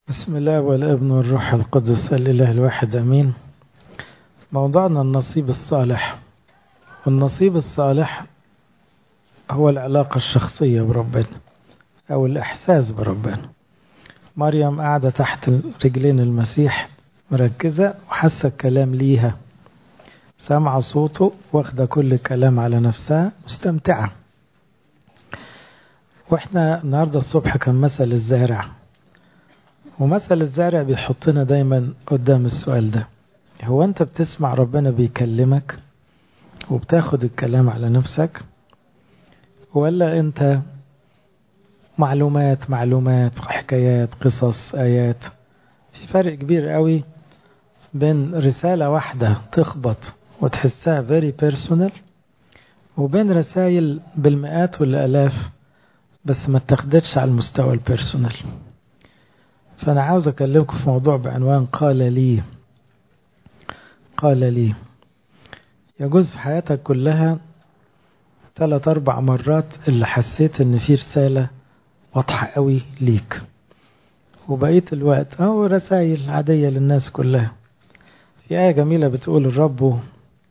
بسم الله والابن والروح القدس الإله الواحد أمين. موضوعنا النصيب الصالح، والنصيب الصالح هو العلاقة الشخصية بربنا أو الإحساس بربنا. مريم قاعدة تحت رجلين المسيح مركزة وحاسة الكلام ليها، سامعة صوته واخدة كل الكلام على نفسها مستمتعة. واحنا النهاردة الصبح كان مثل الزارع، ومثل الزارع بيحطنا دايما قدام السؤال ده: هو انت بتسمع ربنا بيكلمك وبتاخد الكلام على نفسك، ولا انت معلومات حكايات قصص آيات؟ في فرق كبير قوي بين رسالة واحدة تخبط وتحسها very personal، وبين رسائل بالمئات والآلاف بس ما تاخدتش على المستوى البيرسونال. فأنا عاوز أكلمكم في موضوع بعنوان قال لي. يجوز في حياتك كلها 3-4 مرات اللي حسيت ان في رسالة واضحة قوي ليك، وبقية الوقت رسائل عادية للناس كلها. في آية جميلة بتقول: الرب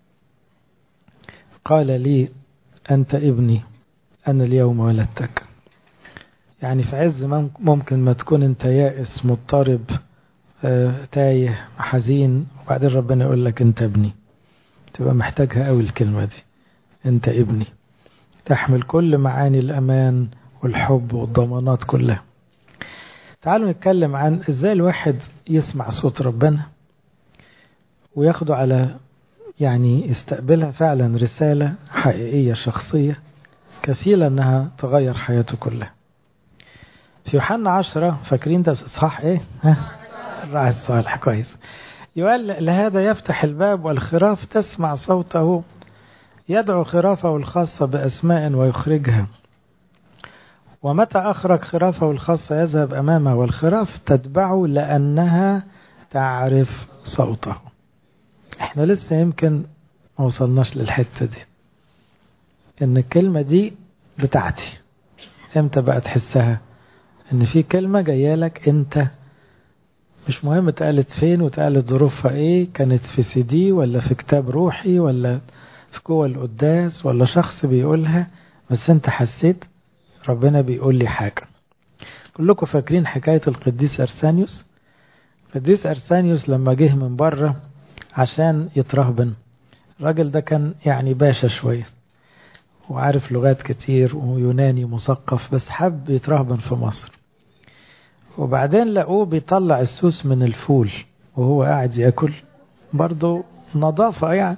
قال لي أنت ابني أنا اليوم ولدتك. يعني في عز ممكن ما تكون انت يائس مضطرب تايه حزين، وبعدين ربنا يقول لك انت ابني. تبقى محتاجها قوي الكلمة دي، انت ابني، تحمل كل معاني الأمان والحب والضمانات كلها. تعالوا نتكلم عن ازاي الواحد يسمع صوت ربنا وياخده على يستقبلها فعلا رسالة حقيقية شخصية كفيلة انها تغير حياته كلها. في يوحنا 10، فاكرين ده اصحاح ايه؟ الراعي الصالح، كويس. يقول: لهذا يفتح الباب والخراف تسمع صوته، يدعو خرافه الخاصة بأسماء ويخرجها، ومتى أخرج خرافه الخاصة يذهب أمامه، والخراف تتبعه لأنها تعرف صوته. احنا لسه يمكن ما وصلناش للحتة دي، ان الكلمة دي بتاعتي. امتى بقى تحسها؟ ان في كلمة جاية لك انت، مش مهم اتقالت فين واتقالت ظروفها ايه، كانت في CD ولا في كتاب روحي ولا في جوه القداس ولا شخص بيقولها، بس انت حسيت ربنا بيقول لي حاجة. كلكم فاكرين حكاية القديس أرسانيوس؟ القديس أرسانيوس لما جه من بره عشان يترهبن، الراجل ده كان باشا شوية وعارف لغات كتير ويوناني مثقف، بس حب يترهبن في مصر. وبعدين لقوه بيطلع السوس من الفول وهو قاعد يأكل، برضو نظافة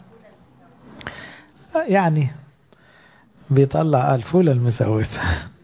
بيطلع الفول المسوسة.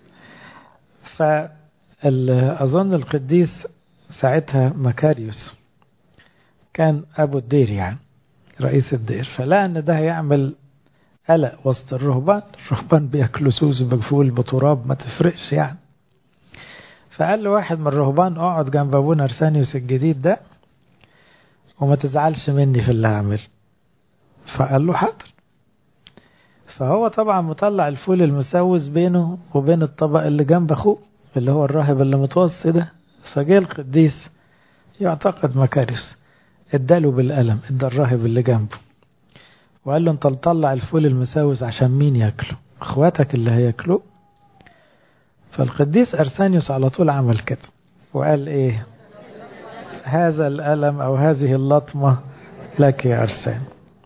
فأظن القديس ساعتها مكاريوس كان أبو الدير، رئيس الدير، فلا أن ده هيعمل قلق وسط الرهبان بيأكلوا سوس بفول بتراب، ما تفرقش فقال له واحد من الرهبان: اقعد جنب ابونا أرسانيوس الجديد ده وما تزعلش مني في اللي هعمل. فقال له حاضر. فهو طبعا مطلع الفول المسوس بينه وبين الطبق اللي جنب اخوه اللي هو الراهب اللي متوصي ده. فجاء القديس يعتقد مكاريوس اداله بالقلم، ادى الراهب اللي جنبه وقال له: انت تطلع الفول المسوس عشان مين ياكله؟ اخواتك اللي هياكلوه. فالقديس أرسانيوس على طول عمل كده وقال ايه: هذا الألم أو هذه اللطمة لك يا أرسان.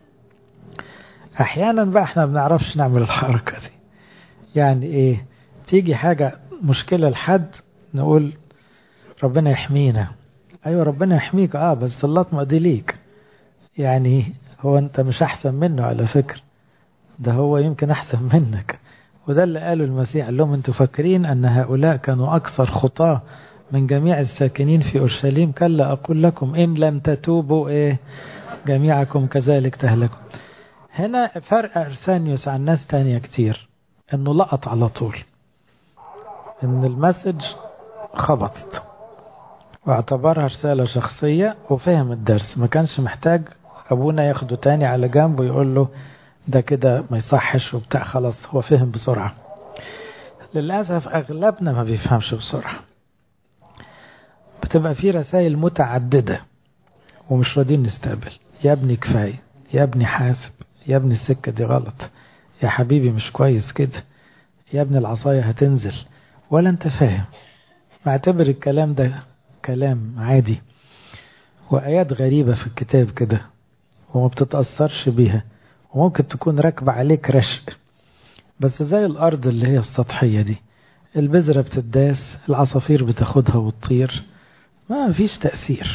أحيانا بقى احنا بنعرفش نعمل الحركة دي. ايه؟ تيجي حاجة مشكلة لحد نقول ربنا يحمينا. أيوة ربنا يحميك، بس اللطمة دي ليك. هو أنت مش أحسن منه على فكرة، ده هو يمكن أحسن منك. وده اللي قاله المسيح، قال لهم: انتوا فاكرين أن هؤلاء كانوا أكثر خطاة من جميع الساكنين في أورشليم؟ كلا أقول لكم إن لم تتوبوا جميعكم كذلك تهلكوا. هنا فرق أرسانيوس عن ناس تانية كتير، انه لقط على طول ان المسج خبطت واعتبرها رسالة شخصية وفهم الدرس. ما كانش محتاج أبونا ياخده تاني على جنب ويقول له ده كده ما يصحش وبتاع، خلاص هو فهم بسرعة. للأسف أغلبنا ما بيفهمش بسرعة. بتبقى في رسائل متعددة ومش راضين نستقبل. يا ابني كفاية، يا ابني حاسب، يا ابني السكة دي غلط، يا حبيبي مش كويس كده، يا ابني العصاية هتنزل، ولا انت فاهم. معتبر الكلام ده كلام عادي، وآيات غريبة في الكتاب كده وما بتتأثرش بيها، وممكن تكون راكبة عليك رشق، بس زي الأرض اللي هي السطحية دي، البذرة بتداس، العصافير بتاخدها وتطير، ما فيش تأثير.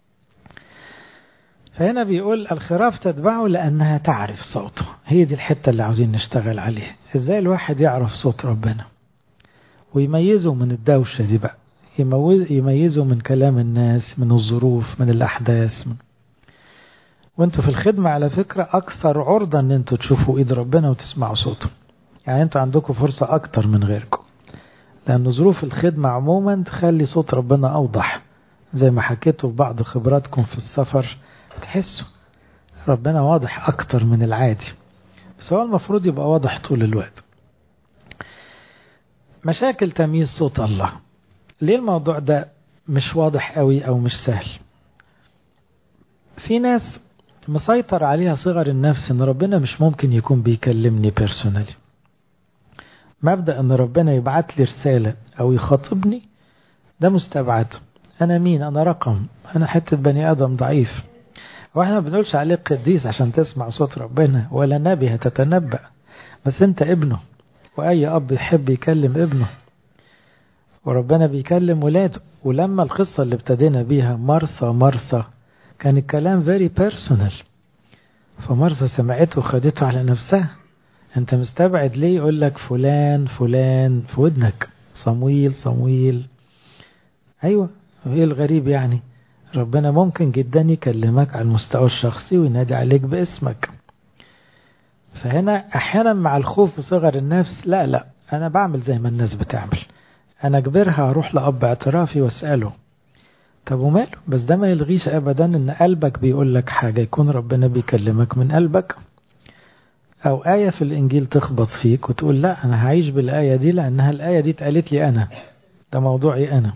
فهنا بيقول الخراف تتبعه لأنها تعرف صوته. هي دي الحتة اللي عاوزين نشتغل عليها. ازاي الواحد يعرف صوت ربنا ويميزه من الدوشة دي بقى، يميزه من كلام الناس، من الظروف، من الأحداث. وانتوا في الخدمة على فكرة أكثر عرضة ان انتوا تشوفوا ايد ربنا وتسمعوا صوته. يعني انتوا عندكم فرصة أكتر من غيركم، لأن ظروف الخدمة عموما تخلي صوت ربنا أوضح. زي ما حكيتوا في بعض خبراتكم في السفر، تحسوا ربنا واضح أكتر من العادي، بس هو المفروض يبقى واضح طول الوقت. مشاكل تمييز صوت الله. ليه الموضوع ده مش واضح قوي أو مش سهل؟ في ناس مسيطر عليها صغر النفس ان ربنا مش ممكن يكون بيكلمني بيرسونالي. مبدأ ان ربنا يبعت لي رسالة او يخاطبني ده مستبعد. انا مين؟ انا رقم، انا حتة بني ادم ضعيف. واحنا ما بنقولش عليك قديس عشان تسمع صوت ربنا، ولا نبي هتتنبأ، بس انت ابنه، واي اب يحب يكلم ابنه، وربنا بيكلم ولاده. ولما القصة اللي ابتدينا بيها مرثا كان الكلام very personal، فمرثا سمعته وخدته على نفسها. انت مستبعد ليه؟ يقول لك فلان فلان في ودنك، صمويل. ايوه، ايه الغريب يعني؟ ربنا ممكن جدا يكلمك على المستوى الشخصي وينادي عليك باسمك. فهنا احيانا مع الخوف وصغر النفس، لا انا بعمل زي ما الناس بتعمل، انا اجبرها اروح لأب اعترافي واسأله. طب وماله؟ بس ده ما يلغيش ابدا ان قلبك بيقول لك حاجة، يكون ربنا بيكلمك من قلبك، او آية في الانجيل تخبط فيك وتقول لا انا هعيش بالآية دي لانها الآية دي اتقالت لي انا، ده موضوعي انا.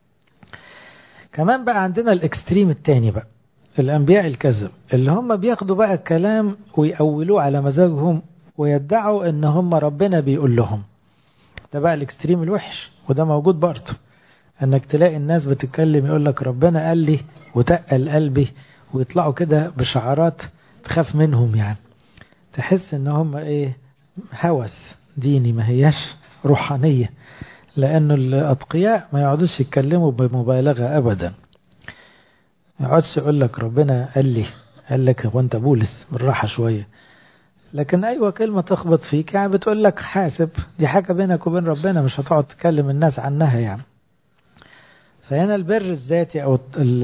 كمان بقى عندنا الاكستريم التاني بقى، الانبياء الكذب اللي هم بياخدوا بقى الكلام ويأولوه على مزاجهم ويدعوا ان هم ربنا بيقول لهم. ده بقى الاكستريم الوحش، وده موجود برضه، انك تلاقي الناس بتتكلم يقول لك ربنا قال لي وتقل قلبي، ويطلعوا كده بشعارات تخاف منهم. يعني تحس ان هم ايه، هوس ديني، ما هياش روحانية، لانه الاتقياء ما يقعدوش يتكلموا بمبالغة ابدا. ما يقعدش يقول لك ربنا قال لك هو انت بولس بالراحة شوية. لكن ايوه كلمة تخبط فيك يعني بتقول لك حاسب، دي حاجة بينك وبين ربنا، مش هتقعد تكلم الناس عنها يعني. فهنا البر الذاتي او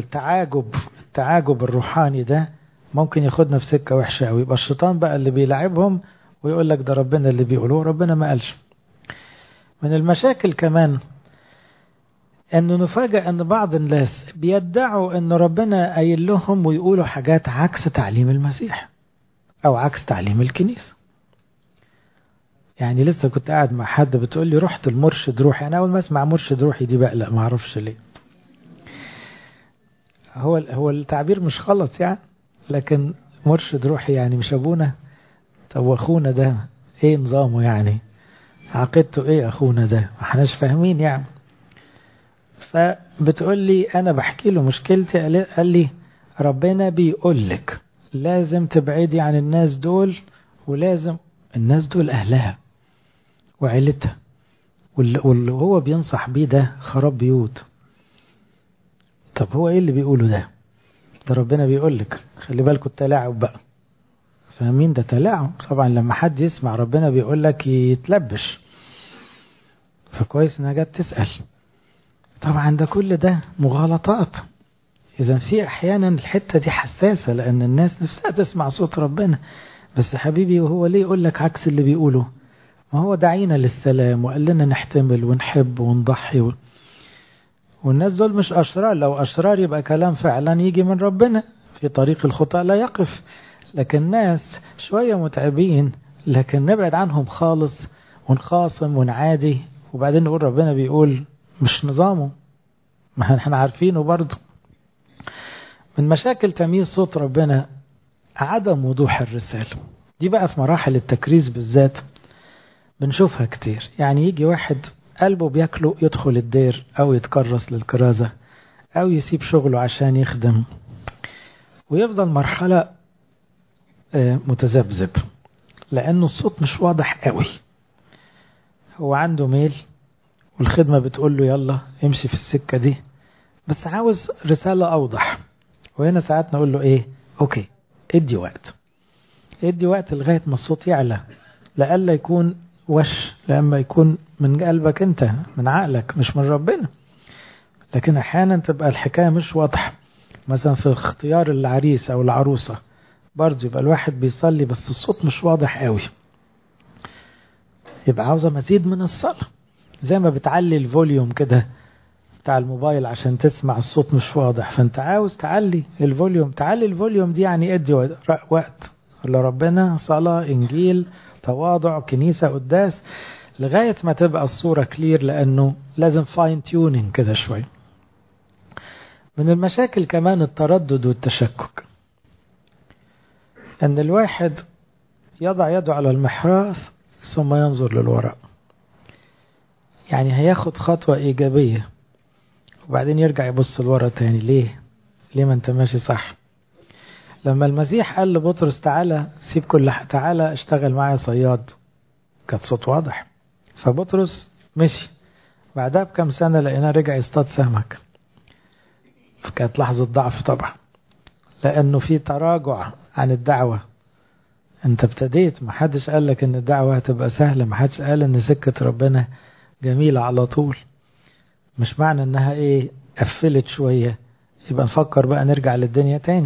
التعاجب الروحاني ده ممكن ياخدنا في سكة وحشة قوي. يبقى الشيطان بقى اللي بيلعبهم ويقول لك ده ربنا اللي بيقولوه، ربنا ما قالش. من المشاكل كمان انه نفاجأ ان بعض الناس بيدعوا ان ربنا قايل لهم ويقولوا حاجات عكس تعليم المسيح او عكس تعليم الكنيسة. يعني لسه كنت قاعد مع حد بتقول لي رحت المرشد روحي. انا اول ما اسمع مرشد روحي دي بقى لا، ما اعرفش ليه. هو التعبير مش غلط يعني، لكن مرشد روحي يعني مش ابونا. طب واخونا ده ايه نظامه يعني؟ عقيدته ايه اخونا ده؟ ما احناش فاهمين يعني. فبتقول لي انا بحكي له مشكلتي، قال لي ربنا بيقول لك لازم تبعدي عن الناس دول، ولازم الناس دول اهلها وعيلتها، واللي هو بينصح بيه ده خراب بيوت. طب هو ايه اللي بيقوله ده؟ ده ربنا بيقول لك خلي بالكوا التلاعب بقى. فاهمين؟ ده تلاعب طبعا. لما حد يسمع ربنا بيقول لك يتلبش، فكويس انها جت تسأل. طبعا ده كل ده مغالطات. اذا في احيانا الحتة دي حساسة، لان الناس نفسها تسمع صوت ربنا، بس حبيبي وهو ليه يقول لك عكس اللي بيقوله؟ ما هو دعينا للسلام وقال لنا نحتمل ونحب ونضحي والناس دول مش أشرار. لو أشرار يبقى كلام فعلا يجي من ربنا، في طريق الخطأ لا يقف. لكن ناس شوية متعبين، لكن نبعد عنهم خالص ونخاصم ونعادي، وبعدين نقول ربنا بيقول، مش نظامه. ما احنا عارفينه برضه. من مشاكل تمييز صوت ربنا عدم وضوح الرسالة. دي بقى في مراحل التكريس بالذات بنشوفها كتير. يعني يجي واحد قلبه بياكله يدخل الدير أو يتكرس للكرازة أو يسيب شغله عشان يخدم، ويفضل مرحلة متذبذب لأنه الصوت مش واضح قوي. هو عنده ميل والخدمة بتقول له يلا امشي في السكة دي، بس عاوز رسالة أوضح. وهنا ساعات نقول له إيه، أوكي ادي وقت، ادي وقت لغاية ما الصوت يعلى، لألا يكون وش، لأما يكون من قلبك أنت، من عقلك، مش من ربنا. لكن أحيانا تبقى الحكاية مش واضحة، مثلا في اختيار العريس أو العروسة برضه يبقى الواحد بيصلي بس الصوت مش واضح قوي، يبقى عاوزة مزيد من الصلاة. زي ما بتعلي الفوليوم كده بتاع الموبايل عشان تسمع الصوت مش واضح، فانت عاوز تعلي الفوليوم. تعلي الفوليوم دي يعني ادي وقت لربنا، صلاة، انجيل، تواضع، كنيسة، قداس، لغاية ما تبقى الصورة كلير، لانه لازم فاين تيونينج كده شوي. من المشاكل كمان التردد والتشكك، ان الواحد يضع يده على المحراث ثم ينظر للوراء. يعني هياخد خطوة ايجابية وبعدين يرجع يبص لورا تاني. ليه ما انت ماشي صح؟ لما المسيح قال لبطرس تعالى سيب كل تعالى اشتغل معايا صياد، كانت صوت واضح، فبطرس مشي. بعدها بكم سنة لقيناه رجع يصطاد سمك، كانت لحظة ضعف طبعا، لأنه في تراجع عن الدعوة. انت ابتديت، محدش قال لك ان الدعوة هتبقى سهلة، محدش قال ان سكة ربنا جميلة على طول. مش معنى انها قفلت شوية يبقى نفكر بقى نرجع للدنيا تاني.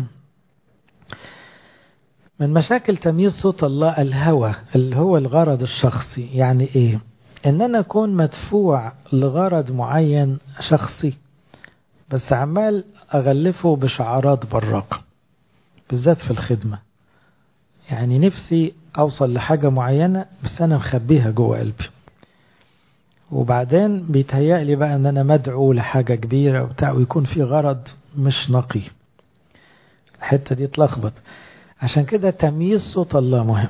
من مشاكل تمييز صوت الله الهوى، اللي هو الغرض الشخصي. يعني ان انا اكون مدفوع لغرض معين شخصي بس عمال اغلفه بشعارات براقة، بالذات في الخدمة. يعني نفسي اوصل لحاجة معينة بس انا مخبيها جوه قلبي، وبعدين بيتهيألي بقى ان انا مدعو لحاجة كبيرة وبتاع، ويكون في غرض مش نقي. الحتة دي اتلخبط. عشان كده تمييز صوت الله مهم،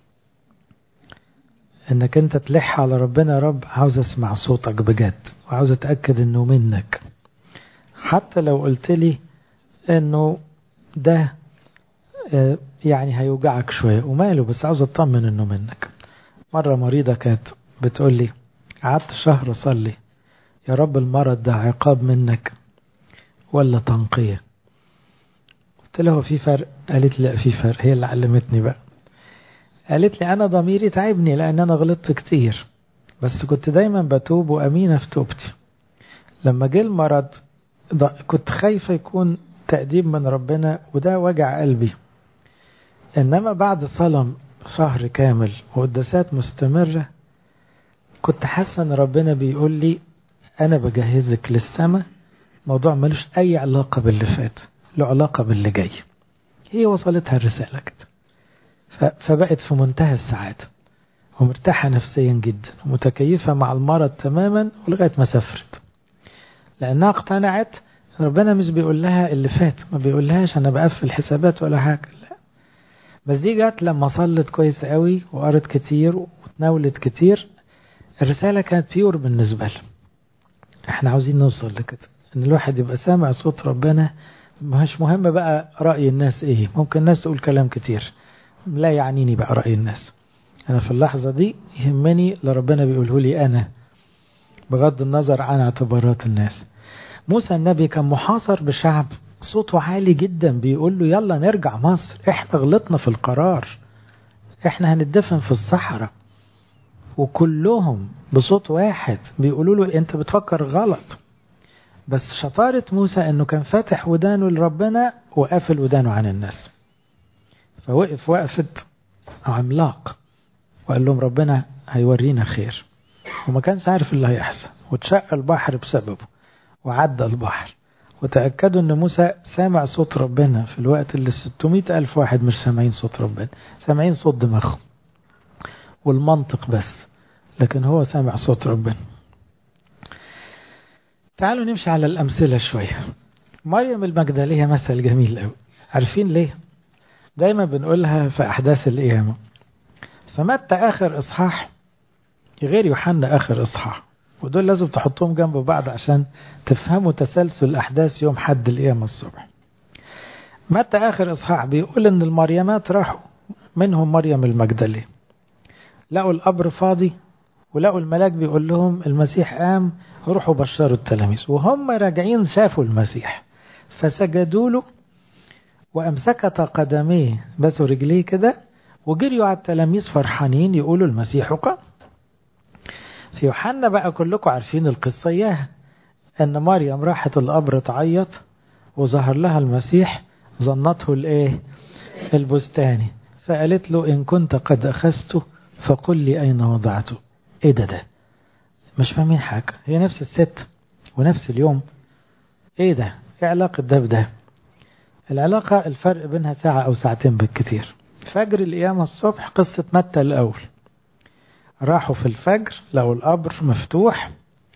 انك انت تلح على ربنا، يا رب عاوز اسمع صوتك بجد وعاوز اتأكد انه منك، حتى لو قلت لي انه ده يعني هيوجعك شوية وماله، بس عاوز اطمن انه منك. مرة مريضة كانت بتقول لي قعدت شهر اصلي، يا رب المرض ده عقاب منك ولا تنقية؟ قلت له في فرق؟ قالت لي لا في فرق. هي اللي علمتني بقى. قالت لي انا ضميري تعبني لان انا غلطت كتير، بس كنت دايما بتوب وامينة في توبتي. لما جه المرض كنت خايفة يكون تأديب من ربنا وده وجع قلبي، انما بعد صلاة شهر كامل وقداسات مستمرة كنت حاسة ان ربنا بيقول لي انا بجهزك للسماء. موضوع ملوش اي علاقة باللي فات، له علاقة باللي جاي. هي وصلتها الرسالة كده، فبقت في منتهى السعادة ومرتاحة نفسيا جدا ومتكيفة مع المرض تماما ولغاية ما سافرت، لأنها اقتنعت ربنا مش بيقول لها اللي فات، ما بيقول لهاش أنا بقفل حسابات ولا حاجة، لا. بس دي جت لما صلت كويس قوي وقرت كتير وتناولت كتير، الرسالة كانت بيور بالنسبة لها. احنا عاوزين نوصل لكده، ان الواحد يبقى سامع صوت ربنا، مش مهم بقى رأي الناس ممكن الناس تقول كلام كتير، لا يعنيني بقى رأي الناس. أنا في اللحظة دي يهمني لربنا بيقوله لي أنا، بغض النظر عن اعتبارات الناس. موسى النبي كان محاصر بشعب صوته عالي جدا بيقول له يلا نرجع مصر، احنا غلطنا في القرار، احنا هندفن في الصحراء، وكلهم بصوت واحد بيقولوا له انت بتفكر غلط. بس شطارة موسى انه كان فاتح ودانه لربنا وقافل ودانه عن الناس، فوقف وقفت عملاق وقال لهم ربنا هيورينا خير، وما كانش عارف اللي هيحصل، وتشق البحر بسببه وعدى البحر. وتأكدوا ان موسى سامع صوت ربنا في الوقت اللي 600,000 واحد مش سامعين صوت ربنا، سامعين صوت دماغهم والمنطق بس، لكن هو سامع صوت ربنا. تعالوا نمشي على الأمثلة شوية. مريم المجدلية مثل جميل قوي. عارفين ليه؟ دايما بنقولها في أحداث القيامة. فمتى آخر إصحاح غير يوحنا آخر إصحاح، ودول لازم تحطوهم جنب بعض عشان تفهموا تسلسل أحداث يوم حد القيامة الصبح. متى آخر إصحاح بيقول إن المريمات راحوا، منهم مريم المجدلية، لقوا القبر فاضي ولقوا الملاك بيقول لهم المسيح قام، روحوا بشروا التلاميذ. وهم راجعين شافوا المسيح فسجدوا له وأمسكت قدميه، بسوا رجليه كده وجريوا على التلاميذ فرحانين يقولوا المسيح قام. في يوحنا بقى كلكم عارفين القصة إياها، أن مريم راحت القبر تعيط وظهر لها المسيح، ظنته الإيه؟ البستاني، فقالت له إن كنت قد أخذته فقل لي أين وضعته. إيه ده؟ مش فاهمين حاجة، هي نفس الست ونفس اليوم. إيه ده؟ إيه علاقة ده بده؟ العلاقة الفرق بينها ساعة أو ساعتين بالكتير. فجر القيامة الصبح قصة متى الأول، راحوا في الفجر لقوا القبر مفتوح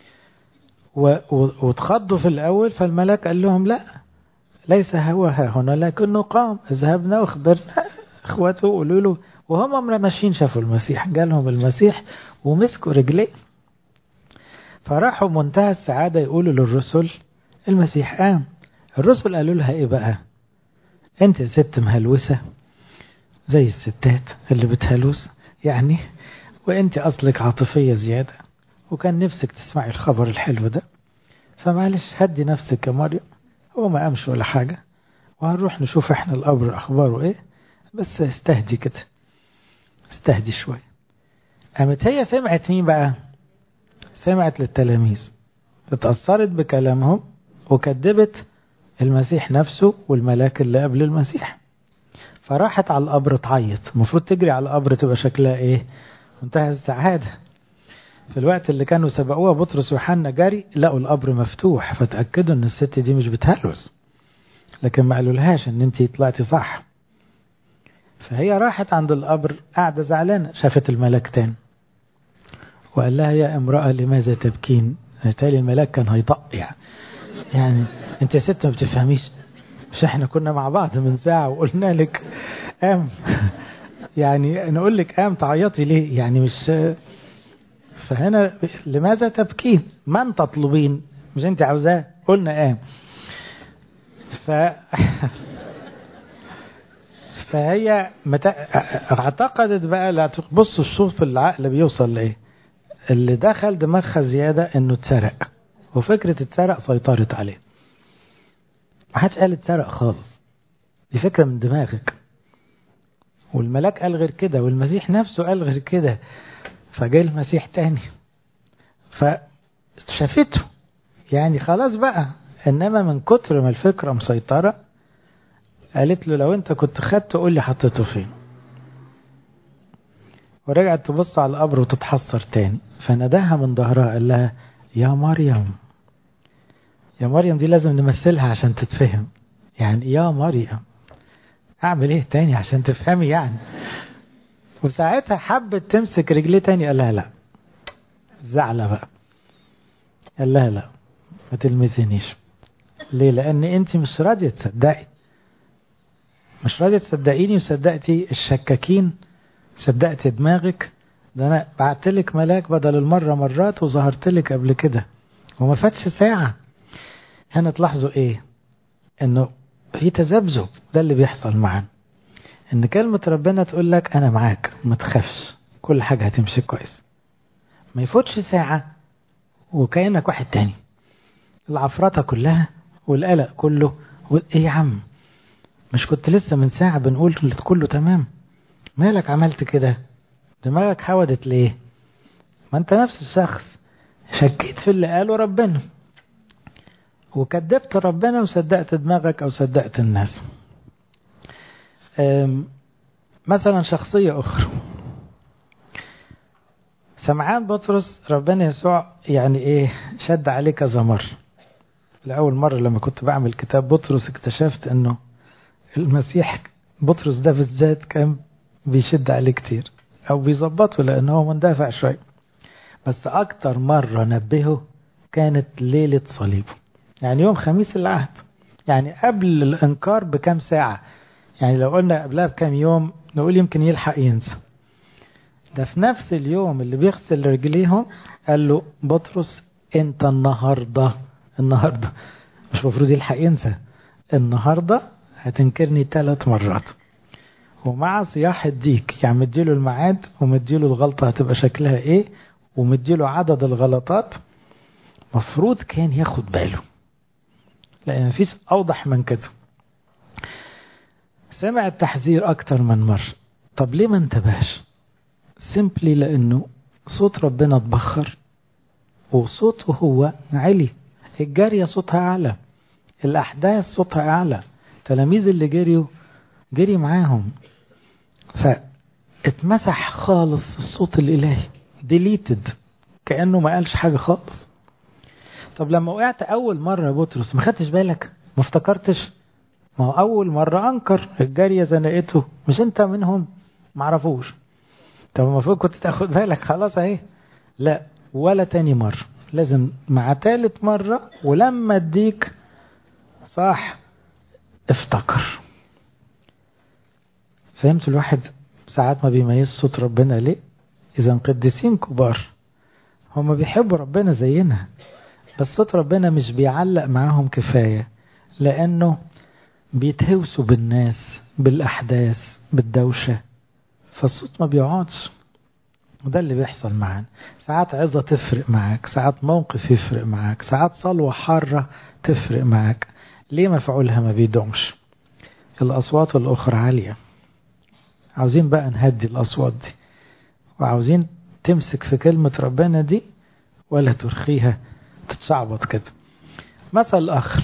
واتخضوا في الأول، فالملاك قال لهم لا، ليس هو ها هنا لكنه قام، اذهبنا واخبرنا اخوته وقولوا له. وهم ماشيين شافوا المسيح، جالهم المسيح ومسكوا رجليه، فراحوا منتهى السعادة يقولوا للرسل المسيح قام. الرسل قالوا لها ايه بقى؟ انت ست مهلوسة زي الستات اللي بتهلوس يعني، وانت اصلك عاطفية زيادة وكان نفسك تسمعي الخبر الحلو ده، فمعلش هدي نفسك يا مريم، هو ما قامش ولا حاجة، وهنروح نشوف احنا القبر اخباره ايه، بس استهدي كده، استهدي شوي. قامت هي سمعت مين بقى؟ سمعت للتلاميذ، اتأثرت بكلامهم وكذبت المسيح نفسه والملاك اللي قبل المسيح، فراحت على القبر تعيط. المفروض تجري على القبر تبقى شكلها ايه؟ منتهى السعادة. في الوقت اللي كانوا سبقوها بطرس ويوحنا جري، لقوا القبر مفتوح، فتأكدوا ان الست دي مش بتهلوس، لكن ما قالولهاش ان انتي طلعتي صح. فهي راحت عند القبر قاعدة زعلانة، شافت الملاك تاني وقال لها يا امرأة لماذا تبكين؟ تالي الملاك كان هيطق يعني انت يا ست ما بتفهميش، مش احنا كنا مع بعض من ساعة وقلنا لك قام يعني نقول لك قام تعيطي ليه يعني؟ مش فهنا لماذا تبكين؟ من تطلبين؟ مش انت عاوزاه؟ قلنا قام. فهي اعتقدت بقى، لا تبصوا الصوت العقل بيوصل لايه، اللي دخل دماغها زيادة انه اتسرق، وفكرة اتسرق سيطرت عليه. ما حدش قال اتسرق خالص، دي فكرة من دماغك، والملاك قال غير كده والمسيح نفسه قال غير كده، فجاء المسيح تاني فشافته يعني خلاص بقى. انما من كتر ما الفكرة مسيطرة قالت له لو انت كنت خدته قول لي حطيته فين. ورجعت تبص على القبر وتتحسر تاني، فنداها من ظهرها قال لها يا مريم. يا مريم دي لازم نمثلها عشان تتفهم، يعني يا مريم اعمل ايه تاني عشان تفهمي يعني. وساعتها حبت تمسك رجليه تاني، قال لها لا، زعلة بقى، قال لها لا ما تلمسينيش. ليه؟ لان انت مش راضية تصدقي، مش راضية تصدقيني، وصدقتي الشكاكين، صدقت دماغك. ده انا بعتلك ملاك بدل المرة مرات وظهرتلك قبل كده وما فاتش ساعة. هنا تلاحظوا ايه؟ انه في تذبذب، ده اللي بيحصل معانا، ان كلمة ربنا تقول لك انا معاك ما تخافش كل حاجة هتمشي كويس، ما يفوتش ساعة وكأنك واحد تاني، العفرطة كلها والقلق كله ايه يا عم، مش كنت لسه من ساعة بنقول كله تمام، مالك عملت كده؟ دماغك حودت ليه؟ ما انت نفس الشخص شكيت في اللي قاله ربنا وكذبت ربنا وصدقت دماغك او صدقت الناس. مثلا شخصية اخرى، سمعان بطرس ربنا يسوع يعني ايه شد عليه كذا مرة. لأول مرة لما كنت بعمل كتاب بطرس اكتشفت انه المسيح بطرس ده بالذات كان بيشد عليه كتير او بيظبطه لانه هو مندفع شوي، بس اكتر مرة نبهه كانت ليلة صليبه، يعني يوم خميس العهد، يعني قبل الإنكار بكام ساعة. يعني لو قلنا قبلها بكام يوم نقول يمكن يلحق ينسى. ده في نفس اليوم اللي بيغسل رجليهم قال له بطرس انت النهاردة مش مفروض يلحق ينسى، النهاردة هتنكرني 3 مرات. ومع صياح الديك يعني مديله الميعاد ومديله الغلطة هتبقى شكلها ايه ومديله عدد الغلطات، مفروض كان ياخد باله، لأن مفيش أوضح من كده. سمع التحذير أكتر من مرة. طب ليه ما انتبهش؟ سيمبلي لأنه صوت ربنا اتبخر وصوته هو عالي، الجارية صوتها أعلى، الأحداث صوتها أعلى، تلاميذ اللي جري معاهم، فاتمسح خالص الصوت الإلهي، ديليتد، كأنه ما قالش حاجة خالص. طب لما وقعت أول مرة يا بطرس ما خدتش بالك؟ ما افتكرتش؟ ما هو أول مرة أنكر، الجارية زنقته، مش أنت منهم؟ معرفوش. طب المفروض كنت تاخد بالك خلاص اهي. لا، ولا تاني مرة، لازم مع 3 مرة، ولما اديك صح افتكر. فهمت الواحد ساعات ما بيميز صوت ربنا ليه؟ إذا قديسين كبار هم بيحبوا ربنا زينا، بس صوت ربنا مش بيعلق معاهم كفاية، لأنه بيتهوسوا بالناس، بالأحداث، بالدوشة، فالصوت ما بيقعدش. وده اللي بيحصل معانا. ساعات عظة تفرق معاك، ساعات موقف يفرق معاك، ساعات صلوة حارة تفرق معاك، ليه مفعولها ما بيدومش؟ الأصوات الأخرى عالية. عاوزين بقى نهدي الأصوات دي، وعاوزين تمسك في كلمة ربنا دي ولا ترخيها تتشعبط كده. مثل آخر،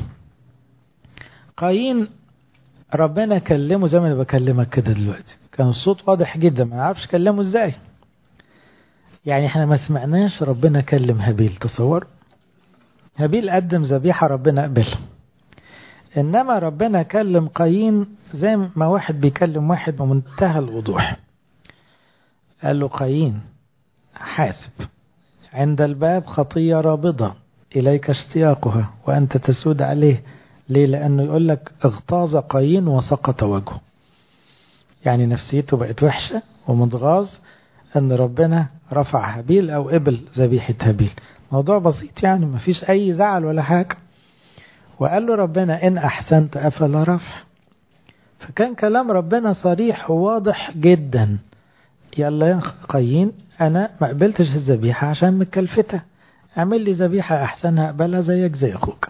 قايين ربنا كلمه زي ما أنا بكلمك كده دلوقتي، كان الصوت واضح جدا، ما نعرفش كلمه ازاي. يعني احنا ما سمعناش ربنا كلم هابيل، تصور هابيل قدم ذبيحة ربنا قبلها، انما ربنا كلم قايين زي ما واحد بيكلم واحد بمنتهى الوضوح. قال له قايين حاسب، عند الباب خطية رابضة إليك اشتياقها وأنت تسود عليه. ليه؟ لأنه يقول لك اغتاظ قايين وسقط وجهه، يعني نفسيته بقت وحشة ومتغاظ أن ربنا رفع هابيل أو قبل ذبيحة هابيل. موضوع بسيط يعني، ما فيش أي زعل ولا حاجة. وقال له ربنا إن أحسنت أفلا رفع. فكان كلام ربنا صريح وواضح جدا. يلا يا قايين أنا ما قبلتش الذبيحة عشان مكلفتة، اعمل لي ذبيحة أحسنها أقبلها زيك زي أخوك.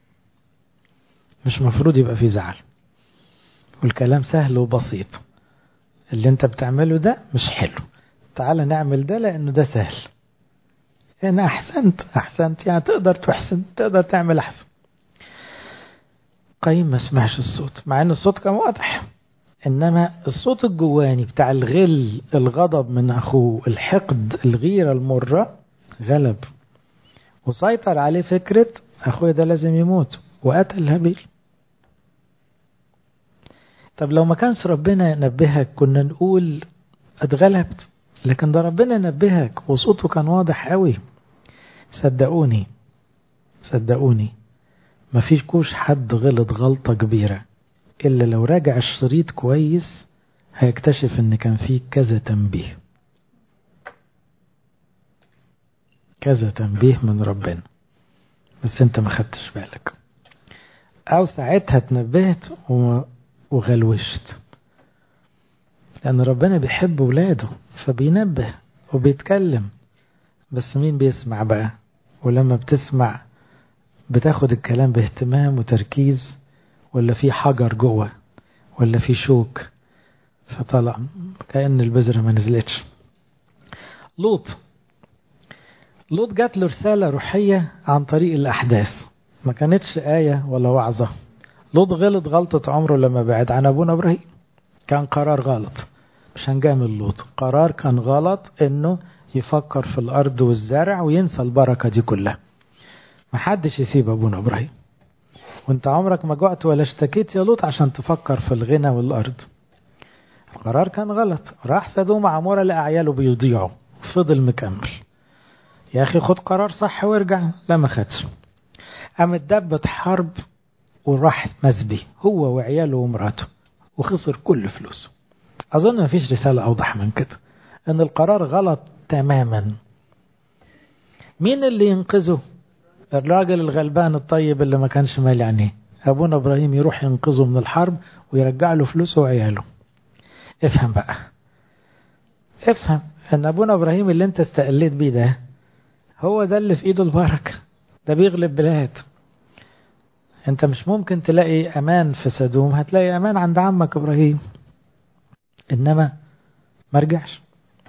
مش مفروض يبقى في زعل، والكلام سهل وبسيط. اللي انت بتعمله ده مش حلو، تعال نعمل ده لأنه ده سهل. أنا أحسنت يعني تقدر تحسن، تقدر تعمل أحسن. قايين ما سمعش الصوت، مع أن الصوت كان واضح، إنما الصوت الجواني بتاع الغل، الغضب من أخوه، الحقد، الغيرة المرة غلب وسيطر عليه فكرة أخوه ده لازم يموت، وقتل هابيل. طب لو ما كانش ربنا نبهك كنا نقول اتغلبت، لكن ده ربنا نبهك وصوته كان واضح قوي. صدقوني ما فيش كوش حد غلط غلطة كبيرة إلا لو راجع الشريط كويس هيكتشف إن كان فيه كذا تنبيه من ربنا، بس انت ما خدتش بالك، او ساعتها اتنبهت وغلوشت. لأن ربنا بيحب ولاده فبينبه وبيتكلم، بس مين بيسمع بقى؟ ولما بتسمع بتاخد الكلام باهتمام وتركيز، ولا في حجر جوه، ولا في شوك، فطلع كأن البذرة ما نزلتش. لوط جات له رسالة روحية عن طريق الأحداث، ما كانتش آية ولا وعظة. لوط غلط غلطة عمره لما بعد عن أبونا إبراهيم، كان قرار غلط، مش هنجامل لوط، قرار كان غلط إنه يفكر في الأرض والزرع وينسى البركة دي كلها. محدش يسيب أبونا إبراهيم، وانت عمرك ما جعت ولا اشتكيت يا لوط عشان تفكر في الغنى والأرض. القرار كان غلط، راح سدوم عمورة لأعياله بيضيعوا، فضل مكمل. يا أخي خد قرار صح وارجع. لا ما خدش، قامت دبة حرب وراح مسبي هو وعياله ومراته وخسر كل فلوسه. أظن ما فيش رسالة أوضح من كده، أن القرار غلط تماما. مين اللي ينقذه؟ الراجل الغلبان الطيب اللي ما كانش مالي عينيه. أبونا إبراهيم يروح ينقذه من الحرب ويرجع له فلوسه وعياله. افهم بقى، افهم أن أبونا إبراهيم اللي انت استقليت بيه ده هو ده اللي في إيده البركة، ده بيغلب بلاد. انت مش ممكن تلاقي أمان في سدوم، هتلاقي أمان عند عمك إبراهيم. إنما ما رجعش.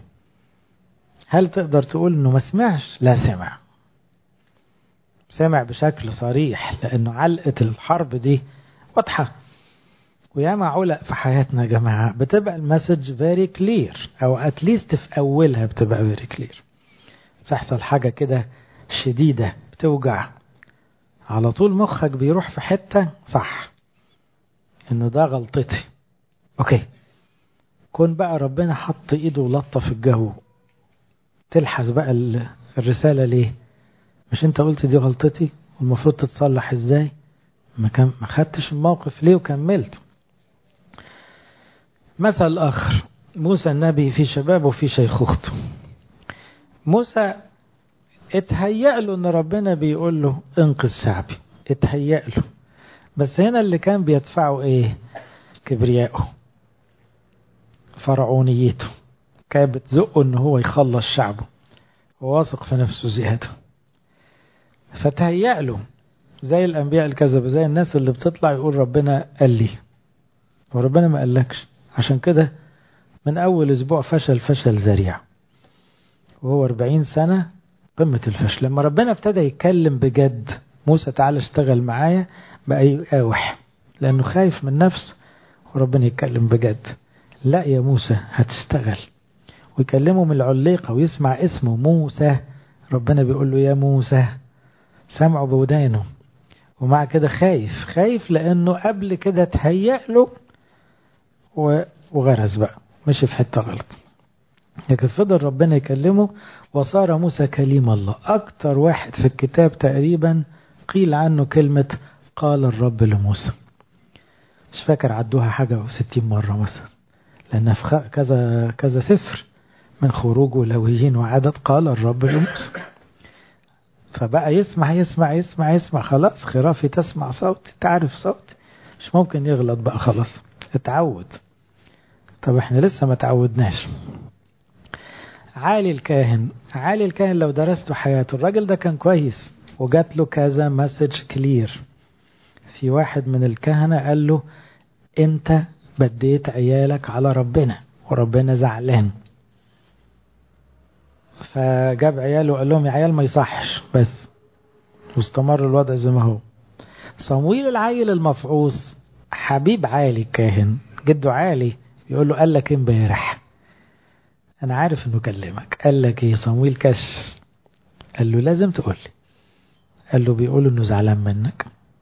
هل تقدر تقول إنه ما سمعش؟ لا، سمع، سمع بشكل صريح، لأنه علقة الحرب دي واضحة. وياما علق في حياتنا يا جماعة بتبقى المسج very clear، أو أتليست في أولها بتبقى very clear. تحصل حاجة كده شديدة بتوجع، على طول مخك بيروح في حتة صح، إنه ده غلطتي. أوكي، كون بقى ربنا حط إيده ولطة في الجو، تلحظ بقى الرسالة ليه؟ مش انت قلت دي غلطتي والمفروض تتصلح ازاي؟ ما خدتش الموقف ليه وكملت. مثل آخر، موسى النبي في شبابه وفي شيخوخته. موسى اتهيأ له ان ربنا بيقول له انقذ شعبي، اتهيأ له. بس هنا اللي كان بيدفعه ايه؟ كبرياءه، فرعونيته، كانت بتزقه ان هو يخلص شعبه، وواثق في نفسه زيادة. فتهيأ له زي الأنبياء الكذبة، زي الناس اللي بتطلع يقول ربنا قال لي، وربنا ما قالكش. عشان كده من أول أسبوع فشل ذريع، وهو 40 سنة قمة الفشل. لما ربنا ابتدى يتكلم بجد، موسى تعالى اشتغل معايا، بقى يقاوح لأنه خايف من نفسه، وربنا يتكلم بجد. لا يا موسى هتشتغل، ويكلمه من العليقة ويسمع اسمه موسى. ربنا بيقول له يا موسى، سمعه بودانه. ومع كده خايف لأنه قبل كده تهيأ له وغرز بقى، مشي في حتة غلط. لكن فضل ربنا يكلمه، وصار موسى كليم الله. أكتر واحد في الكتاب تقريبا قيل عنه كلمة قال الرب لموسى. مش فاكر عدوها حاجة 60 مرة مثلا، لأنها في كذا سفر من خروج ولويين وعدد قال الرب لموسى. فبقى يسمع خلاص، خرافي تسمع صوتي تعرف صوتي، مش ممكن يغلط بقى، خلاص اتعود. طب احنا لسه ما تعودناش. عالي الكاهن لو درستوا حياته، الراجل ده كان كويس وجات له كذا مسج كلير. في واحد من الكهنة قال له انت بديت عيالك على ربنا وربنا زعلان، فجاب عياله وقال لهم يا عيال ما يصحش، بس واستمر الوضع زي ما هو. صمويل العيل المفعوص حبيب عالي الكاهن، جده عالي، يقول له قال لك امبارح، انا عارف انه كلمك، قال لك ايه؟ صمويل كش، قال له لازم تقول لي. قال له بيقول انه زعلان منك،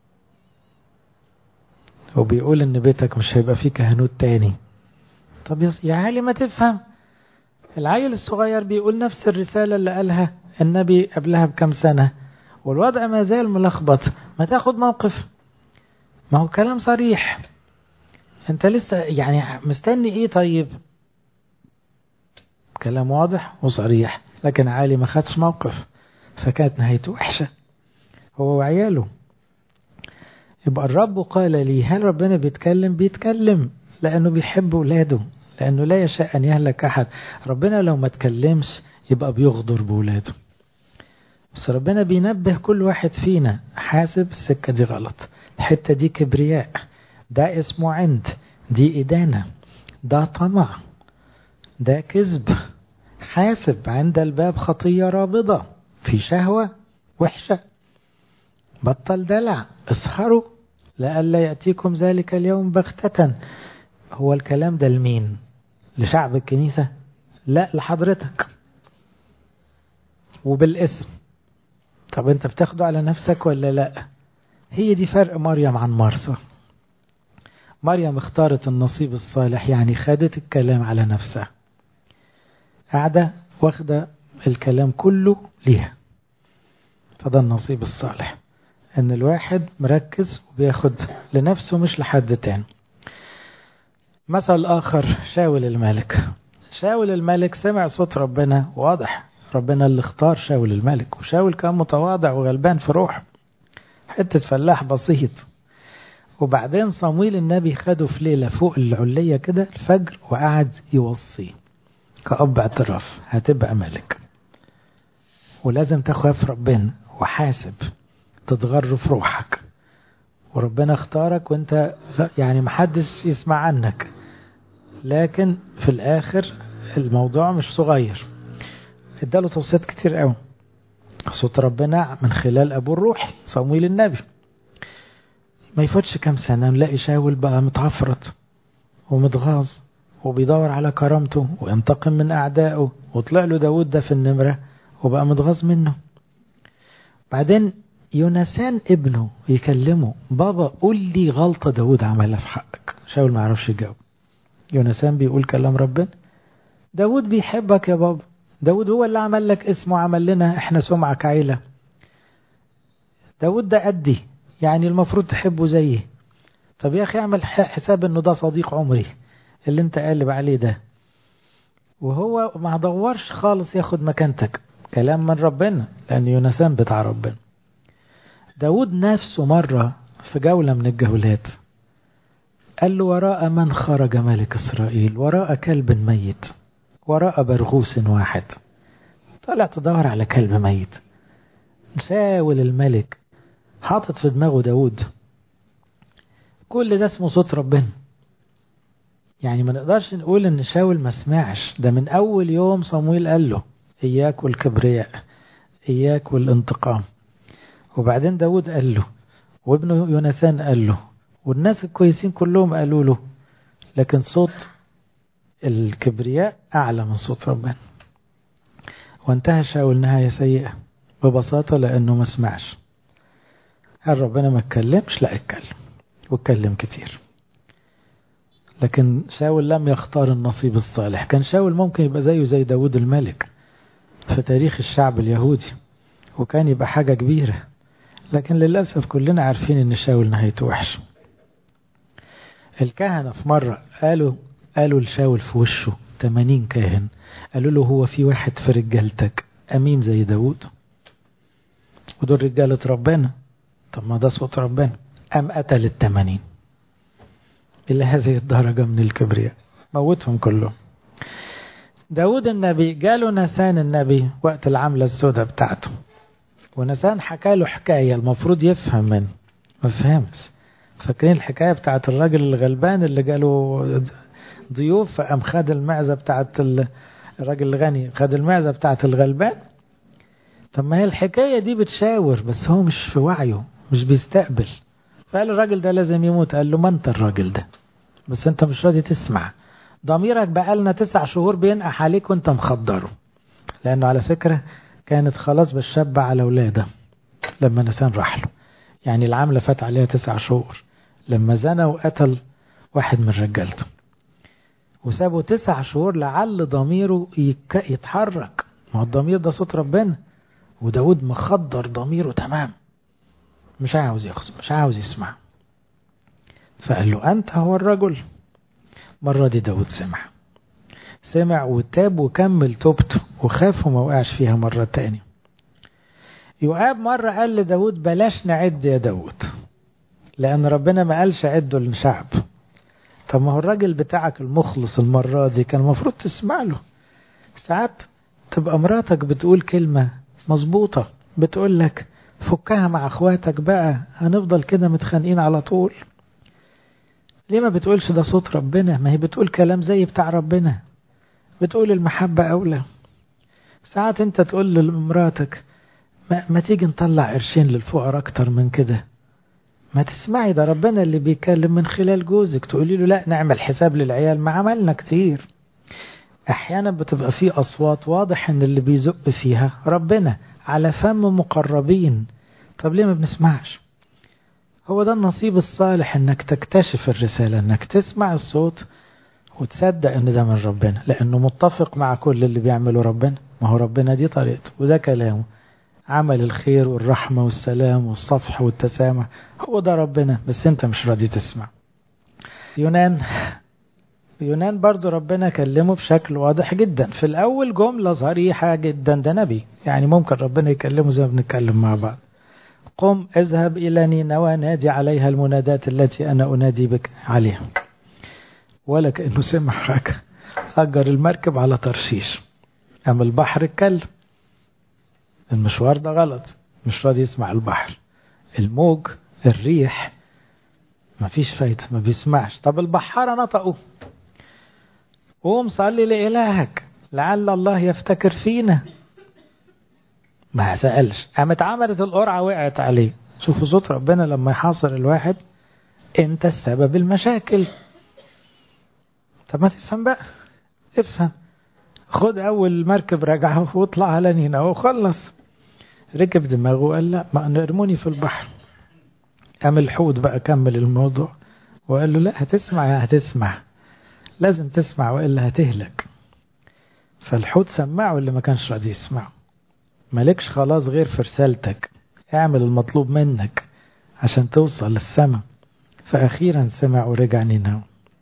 وبيقول ان بيتك مش هيبقى فيه كهنوت تاني. طب يا عالي ما تفهم، العيل الصغير بيقول نفس الرسالة اللي قالها النبي قبلها بكم سنة، والوضع ما زال ملخبط، ما تاخد موقف. ما هو كلام صريح، انت لسه يعني مستني ايه؟ طيب كلام واضح وصريح، لكن عالي ما خدش موقف، فكانت نهايته وحشة هو وعياله. يبقى الرب قال لي، هل ربنا بيتكلم لأنه بيحب ولاده، لأنه لا يشاء أن يهلك أحد. ربنا لو ما تكلمش يبقى بيغدر بولاده. بس ربنا بينبه كل واحد فينا، حاسب السكة دي غلط، الحتة دي كبرياء، ده اسمه عند، دي إدانة، ده طمع، ده كذب. حاسب، عند الباب خطية رابضة، في شهوة وحشة، بطل دلع، اسهروا لألا يأتيكم ذلك اليوم بغتة. هو الكلام ده لمين؟ لشعب الكنيسة؟ لا، لحضرتك وبالاسم. طب انت بتاخده على نفسك ولا لا؟ هي دي فرق مريم عن مرثا. مريم اختارت النصيب الصالح، يعني خدت الكلام على نفسها، قاعدة واخدة الكلام كله ليها. فده النصيب الصالح، ان الواحد مركز وبياخد لنفسه مش لحد تاني. مثل آخر شاول الملك. شاول الملك سمع صوت ربنا، واضح ربنا اللي اختار شاول الملك، وشاول كان متواضع وغلبان في روح، حتة فلاح بسيط. وبعدين صمويل النبي خده في ليلة فوق العلية كده الفجر، وقعد يوصيه كأب اعتراف: هتبقى ملك، ولازم تخاف ربنا وحاسب، تتغر في روحك، وربنا اختارك وانت يعني محدش يسمع عنك. لكن في الآخر الموضوع مش صغير. اداله توصيات كتير قوي، صوت ربنا من خلال أبو الروحي صمويل النبي. ما يفوتش كام سنة نلاقي شاول بقى متعفرت ومتغاظ وبيدور على كرامته وينتقم من أعدائه، وطلع له داود ده في النمرة وبقى متغاظ منه. بعدين يونسان ابنه يكلمه: بابا قول لي غلطة داود عملها في حقك. شاول ما عرفش يجاوب. يونسان بيقول كلام ربنا: داود بيحبك يا بابا، داود هو اللي عمل لك اسمه، عمل لنا احنا سمعك عيلة. داود ده قدي، يعني المفروض تحبه زيي. طب يا أخي اعمل حساب انه ده صديق عمري اللي انت قالب عليه ده، وهو ما دورش خالص ياخد مكانتك. كلام من ربنا، لأن يونسان بتاع ربنا. داود نفسه مرة في جولة من الجولات قال له: وراء من خرج ملك إسرائيل؟ وراء كلب ميت، وراء برغوث واحد. طلع تدور على كلب ميت. شاول الملك حاطط في دماغه داود. كل ده اسمه صوت ربنا. يعني ما نقدرش نقول ان شاول ما سمعش. ده من اول يوم صمويل قال له: اياك والكبرياء، اياك والانتقام. وبعدين داود قال له، وابنه يونسان قال له، والناس الكويسين كلهم قالوا له. لكن صوت الكبرياء اعلى من صوت ربنا. وانتهى شاول نهاية سيئة ببساطة لانه ما سمعش. هل ربنا ما اتكلمش؟ لا، اتكلم، واتكلم كتير. لكن شاول لم يختار النصيب الصالح. كان شاول ممكن يبقى زيه زي داود الملك في تاريخ الشعب اليهودي، وكان يبقى حاجة كبيرة. لكن للأسف كلنا عارفين ان شاول نهايته وحش. الكهنة في مرة قالوا لشاول في وشه 80 كاهن، قالوا له: هو في واحد في رجالتك أمين زي داود؟ ودول رجالة ربنا. طب ما ده صوت ربنا. أم قتل 80 إلى هذه الدرجة من الكبرياء، موتهم كلهم. داود النبي جاله نسان النبي وقت العملة السوداء بتاعته، ونسان حكى له حكاية المفروض يفهم منه، ما فهمش. فاكرين الحكاية بتاعت الراجل الغلبان اللي جاله ضيوف، فقام خد المعزة بتاعت الراجل الغني، خد المعزة بتاعت الغلبان. طب ما هي الحكاية دي بتشاور، بس هو مش في وعيه، مش بيستقبل. فقال الراجل ده لازم يموت. قال له: ما انت الراجل ده، بس انت مش راضي تسمع. ضميرك بقالنا 9 شهور بينقح عليك وانت مخدره. لانه على فكرة كانت خلاص بالشاب على ولاده لما نسان راح له. يعني العملة فات عليها 9 شهور لما زنى وقتل واحد من رجالته، وسابه 9 شهور لعل ضميره يتحرك. ما هو الضمير ده صوت ربنا، وداود مخدر ضميره تمام، مش عاوز يخصم، مش عاوز يسمع. فقال له: أنت هو الرجل. مرة دي داود سمع وتاب وكمل توبته وخاف وما وقعش فيها مرة تاني. يؤاب مرة قال لداود: بلاش نعد يا داود، لأن ربنا ما قالش عدوا للشعب. طب ما هو الراجل بتاعك المخلص المرة دي كان المفروض تسمع له. ساعات تبقى مراتك بتقول كلمة مظبوطة، بتقول لك فكها مع اخواتك بقى، هنفضل كده متخانقين على طول. ليه ما بتقولش ده صوت ربنا؟ ما هي بتقول كلام زي بتاع ربنا، بتقول المحبة أولى. ساعات انت تقول لمراتك: ما تيجي نطلع قرشين للفقراء أكتر من كده. ما تسمعي، ده ربنا اللي بيكلم من خلال جوزك. تقولي له: لا نعمل حساب للعيال، ما عملنا كتير. احيانا بتبقى في أصوات واضح ان اللي بيزق فيها ربنا على فم مقربين. طب ليه ما بنسمعش؟ هو ده النصيب الصالح، انك تكتشف الرسالة، انك تسمع الصوت وتصدق ان ده من ربنا، لانه متفق مع كل اللي بيعمله ربنا. ما هو ربنا دي طريقته وده كلامه، عمل الخير والرحمة والسلام والصفح والتسامح، هو ده ربنا، بس انت مش راضي تسمع. يونان برضو ربنا كلمه بشكل واضح جدا. في الأول جملة صريحة جدا، ده نبي، يعني ممكن ربنا يكلمه زي ما بنتكلم مع بعض. قم اذهب إلى نينوى نادي عليها المنادات التي أنا أنادي بك عليها. ولا كأنه سمع حاجة، أجر المركب على ترشيش، أما البحر اتكلم. المشوار ده غلط، مش راضي يسمع البحر، الموج، الريح، مفيش فايدة، ما بيسمعش. طب البحارة نطقوا، قوم صلي لإلهك لعل الله يفتكر فينا. ما سألش، قامت عملت القرعة وقعت عليه. شوفوا صوت ربنا لما يحاصر الواحد، انت السبب المشاكل. طب ما تفهم بقى، افهم، خد اول مركب رجعه واطلع على نينوى وخلص. ركب دماغه وقال لا، ما ارموني في البحر. قام الحوت بقى كمل الموضوع وقال له لا، هتسمع لازم تسمع وإلا هتهلك. فالحوت سمعه اللي ما كانش راضي يسمعه. مالكش خلاص غير في رسالتك، اعمل المطلوب منك عشان توصل للسماء. فأخيرا سمع ورجع نينوى.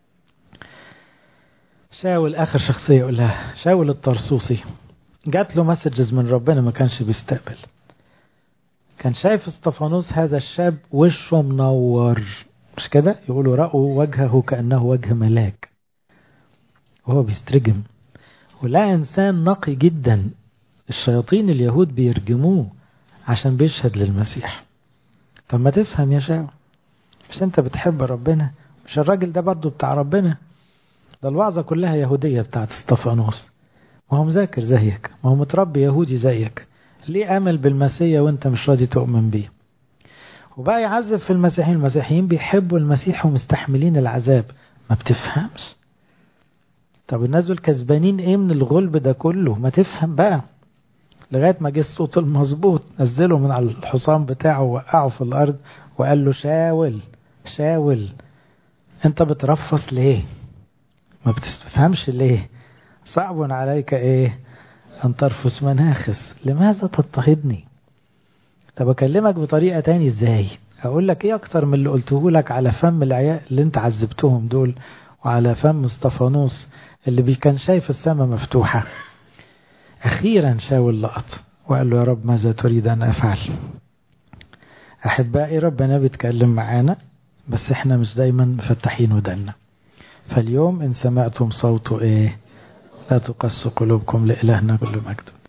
شاول آخر شخصية يقولها، شاول الطرسوسي، جات له مسجز من ربنا ما كانش بيستقبل. كان شايف اسطفانوس هذا الشاب وشه منور، مش كده؟ يقولوا رأوا وجهه كأنه وجه ملاك وهو بيسترجم، ولا إنسان نقي جدا. الشياطين اليهود بيرجموه عشان بيشهد للمسيح. طب ما تفهم يا شاول، مش انت بتحب ربنا؟ مش الراجل ده برضو بتاع ربنا؟ ده الوعظة كلها يهودية بتاعت اسطفانوس، ما هو مذاكر زيك، ما هو متربي يهودي زيك، ليه امل بالمسيح وانت مش راضي تؤمن بيه؟ وبقى يعذب في المسيحيين. المسيحيين بيحبوا المسيح ومستحملين العذاب، ما بتفهمش. طب الناس دول كسبانين ايه من الغلب ده كله؟ ما تفهم بقى. لغاية ما جه الصوت المظبوط، نزله من على الحصان بتاعه ووقعه في الارض وقال له شاول انت بترفص ليه؟ ما بتفهمش ليه؟ صعب عليك ايه ان ترفس مناخس، لماذا تضطهدني؟ طب اكلمك بطريقة تاني ازاي؟ اقول لك ايه اكتر من اللي قلته لك على فم العيال اللي انت عذبتهم دول، وعلى فم اسطفانوس اللي كان شايف السماء مفتوحة؟ اخيرا شاول لقط وقال له يا رب ماذا تريد ان افعل؟ احبائي ربنا بيتكلم معانا، بس احنا مش دايما مفتحين ودنا. فاليوم ان سمعتم صوته لا تقسوا قلوبكم، لإلهنا كل مجد.